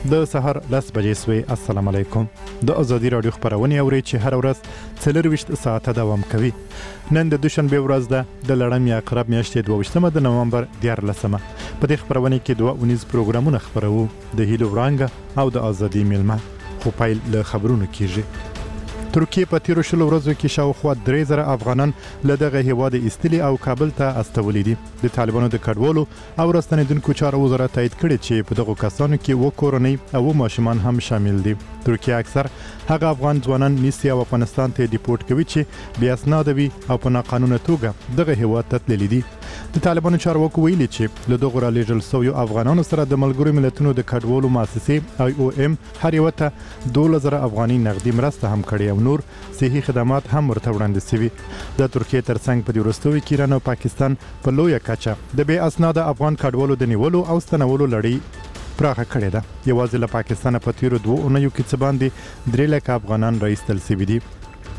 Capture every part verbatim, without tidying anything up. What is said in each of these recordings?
د سهار لس بجې سوې. السلام علیکم. د ازادي راډیو خبرونه اورئ چې هر ورځ څلرویشت ساعته دوام کوي. نن د دوشنبه ورځ ده د لړم یا عقرب میاشتې دوه ویشتمه د نومبر دیارلسمه. په دې خبرونه کې دوه اونیز پروګرامونه خبرو د هیلو وړانګه او د ازادي میلمه. خو پیل له خبرونو کیږي. ترکیه په تیرو شلو ورځو کې شاوخوا درې زره افغانان له دغه هیواد ایستلي او کابل ته استولي دي. د طالبانو د کډوالو او راستنیدونکو چارو وزارت تایید کړی چې په دغو کسانو کې و کورنۍ او ماشومان هم شامل دي. ترکیه اکثر هغه افغان ځوانان نیسي او افغانستان ته ډیپورټ کوي چې بیا اسناد وي او په ناقانونه توګه دغه هیواد ته تللي دي. د طالبانو چارواکو ویلي چې له دغو رالیږل سویو افغانانو سره د ملګرو ملتونو د کډوالو مؤسسې آی او ام هر یوه ته دولس زره افغاني نغدي مرسته هم کړې او نور صحي خدمات هم ورته وړاندې سوي. د ترکیې ترڅنګ په دې وروستیو کې ایران او پاکستان په لویه کچه د بې اسناده افغان کډوالو د نیولو او ستنولو لړۍ پراخه کړې ده. یوازې له پاکستانه په تیرو دوه اونیو کې څه باندې درې لکه افغانان راایستل سوي دي.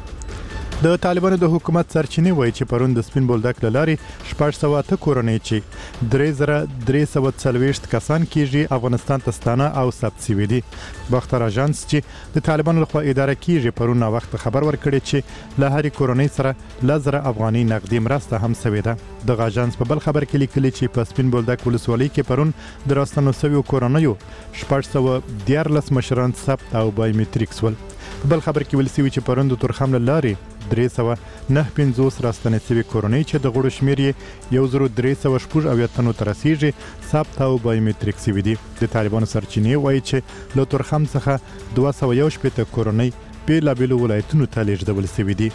د طالبانو د حکومت سرچینې وایي چې پرون د سپین بولدک له لارې شپږ سوه اته کورنۍ چې درې زره درې سوه څلوېښت کسان کېږي افغانستان ته ستانه او ثبت سوي دي. باختر اژانس چې د طالبانو لخوا اداره کېږي پرون ناوخته خبر ورکړی چې له هرې کورنۍ سره لس زره افغاني نغدي مرسته هم سوې ده. دغه اژانس په بل خبر کې لیکلي چې په سپین بولدک ولسوالۍ کې پرون د راستنو سویو کورنیو شپږ سوه دیارلس مشران ثبت او بایومټریک سول. په بل خبر کې ویل سوي چې پرون د تورخم له لارې درې سوه نهه پنځوس راستنې سوي کورنۍ چې د غړو شمېر یې یو زرو درې سوه شپږ اویا تنو ته رسیږي ثبت او بایومټریک سوي دي. د طالبانو سرچینې وایي چې له تورخم څخه دوه سوه یو شپېته کورنۍ بېلابېلو ولایتونو ته لیږدول سوي دي.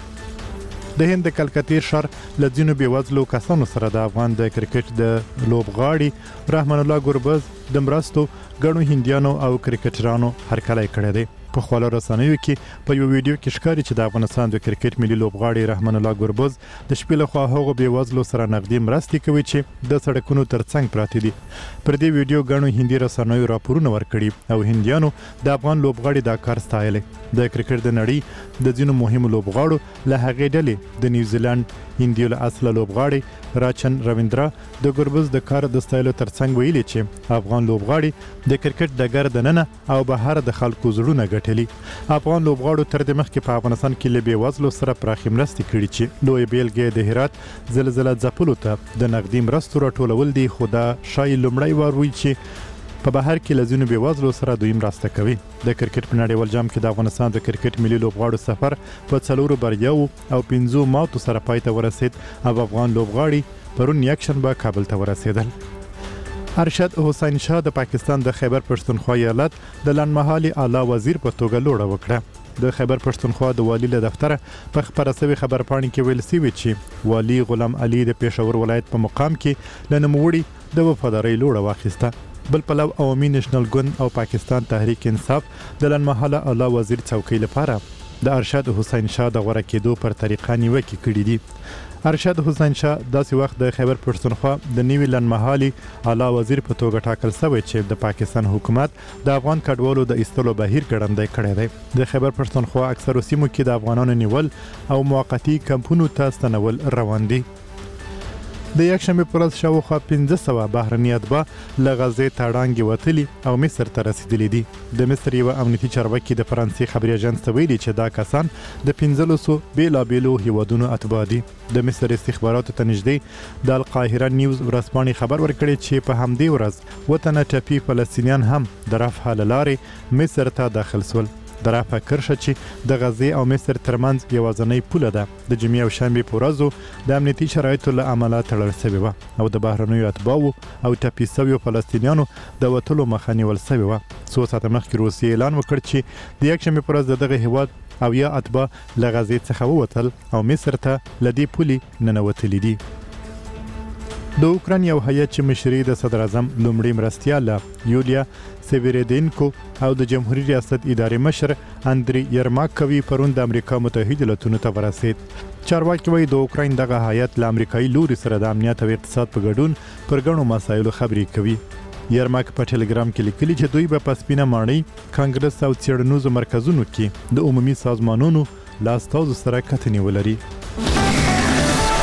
د هند د کلکتې ښار له ځینو بېوزلو کسانو سره د افغان د کرکټ د لوبغاړي رحمان الله ګربز د مرستو ګڼو هندیانو او کرکټرانو هرکلی کړی دی. په خواله رسنیو کې په یو ویډیو کې ښکاري چې د افغانستان د کرکټ ملي لوبغاړي رحمان الله ګربز د شپې لخوا هغو بېوزلو سره نغدي مرستې کوي چې د سړکونو ترڅنګ پراته دي. پر دې ویډیو ګڼو هندي رسنیو راپورونه ورکړي او هندیانو د افغان لوبغاړي دا کار ستایلی. د کرکټ د نړۍ د ځینو مهمو لوبغاړو له هغې ډلې د نیوزیلند هندیو له اصله لوبغاړي راچن رویندرا د ګربز د کار د ستایلو ترڅنګ ویلي چې افغان لوبغاړي د کرکټ ډګر دننه او بهر د خلکو زړونه ګټلي. افغان لوبغاړو تر دې مخکې په افغانستان کې له بېوزلو سره پراخې مرستې کړي چې لویه بېلګې د هرات زلزله ځپلو ته د نغدي مرستو راټولول دي. خو دا ښایي لومړی وار وي چې په بهر کې له ځینو بېوزلو سره دوی مرسته کوي. د کرکټ په نړیوال جام کې د افغانستان د کرکټ ملي لوبغاړو سفر په څلورو بریاوو او پنځو ماتو سره پای ته ورسید او افغان لوبغاړي پرون یکشنبه کابل ته ورسېدل. ارشد حسین شاه د پاکستان د خیبر پښتونخوا ایالت د لنډمهالي اعلی وزیر په توګه لوړه وکړه. د خیبر پښتونخوا د والي له دفتره په خپره سوي خبرپاڼې کې ویل سوي چې والي غلام علي د پېښور ولایت په مقام کې له نوموړي د وفادارۍ لوړه واخیسته. بل پلو عوامي نېشنل ګوند او پاکستان تحریک انصاف د لنډمهاله اعلی وزیر څوکۍ لپاره د ارشد حسین شاه د غوره کېدو پر طریقه نیوکې کړي دي. ارشد حسین شاه داسې وخت د خیبر پښتونخوا د نوي لنډمهالي اعلی وزیر په توګه ټاکل شوی چې د پاکستان حکومت د افغان کډوالو د ایستلو بهیر ګړندی کړی دی. د خیبر پښتونخوا اکثرو سیمو کې د افغانانو نیول او موقتي کمپونو ته ستنول روان دي. د یکشنبې په ورځ شاوخوا پنځه سوه بهرني اتباع له غزې تړانګې وتلي او مصر ته رسېدلي دي. د مصر یوه امنیتي چارواکي د فرانسې خبري اژانس ته ویلي چې دا کسان د پنځلسو بېلابېلو هیوادونو اتباع دي. د مصر استخباراتو ته نږدې د القاهره نیوز ورځپاڼې خبر ورکړی چې په همدې ورځ اووه تنه ټپي فلسطینیان هم د رفح له لارې مصر ته داخل سول. د رفح کرښه چې د غزې او مصر ترمنځ یوازینۍ پوله ده د جمعې او شنبې په ورځو د امنیتي شرایطو له امله تړل سوې وه او د بهرنیو اتباعو او ټپي سویو فلسطینیانو د وتلو مخه نیول سوې وه. څو ساعته مخکې روسیې اعلان وکړ چې د یکشنبې په ورځ د دغه هیواد اویا اتباع له غزې څخه ووتل او مصر ته له دې پولې ننوتلي دي. د اوکراین یو هیات چې مشري د صدر اعظم لومړي مرستیال یولیا سیوریدینکو او د جمهوریت ریاست ادارې مشر اندری یرماک کوي پرون د امریکا متحده ایالاتونو ته ورسید. چارواکي وایي د اوکراین دغه هیات له امریکایي لوري سره د امنیت او اقتصاد په ګډون پر ګڼو مسایلو خبرې کوي. یرماک په ټلګرام کې لیکلي چې دوی به په سپینه ماڼۍ کانګرس او څېړنیزو مرکزونو کې د عمومي سازمانونو له استازو سره کتنې ولري.